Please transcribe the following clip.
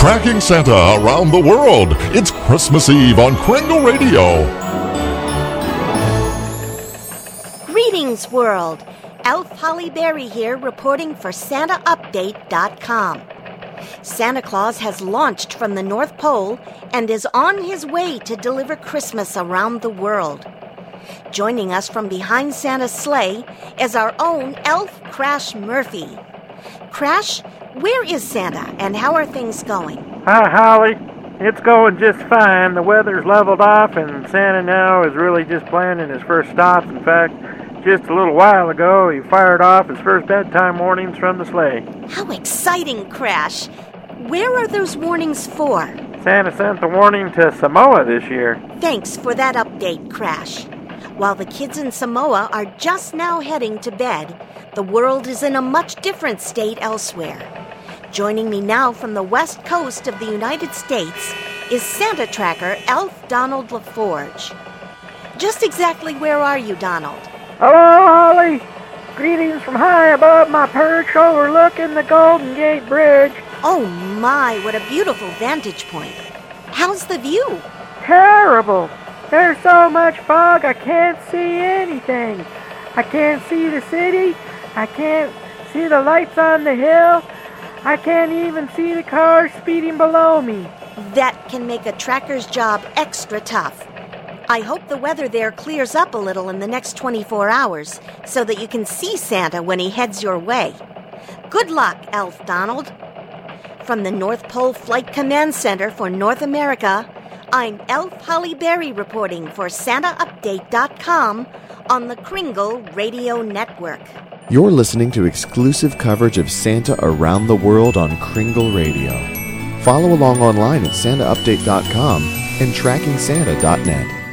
Tracking Santa around the world. It's Christmas Eve on Kringle Radio. Greetings, world. Elf Holly Berry here reporting for SantaUpdate.com. Santa Claus has launched from the North Pole and is on his way to deliver Christmas around the world. Joining us from behind Santa's sleigh is our own elf, Crash Murphy. Crash, where is Santa and how are things going? Hi, Holly. It's going just fine. The weather's leveled off and Santa now is really just planning his first stops. In fact, just a little while ago, he fired off his first bedtime warnings from the sleigh. How exciting, Crash. Where are those warnings for? Santa sent the warning to Samoa this year. Thanks for that update, Crash. While the kids in Samoa are just now heading to bed, the world is in a much different state elsewhere. Joining me now from the west coast of the United States is Santa tracker Elf Donald LaForge. Just exactly where are you, Donald? Hello, Holly. Greetings from high above my perch overlooking the Golden Gate Bridge. Oh my, what a beautiful vantage point. How's the view? Terrible. There's so much fog I can't see anything. I can't see the city. I can't see the lights on the hill. I can't even see the cars speeding below me. That can make a tracker's job extra tough. I hope the weather there clears up a little in the next 24 hours so that you can see Santa when he heads your way. Good luck, Elf Donald. From the North Pole Flight Command Center for North America, I'm Elf Holly Berry reporting for SantaUpdate.com on the Kringle Radio Network. You're listening to exclusive coverage of Santa around the world on Kringle Radio. Follow along online at SantaUpdate.com and TrackingSanta.net.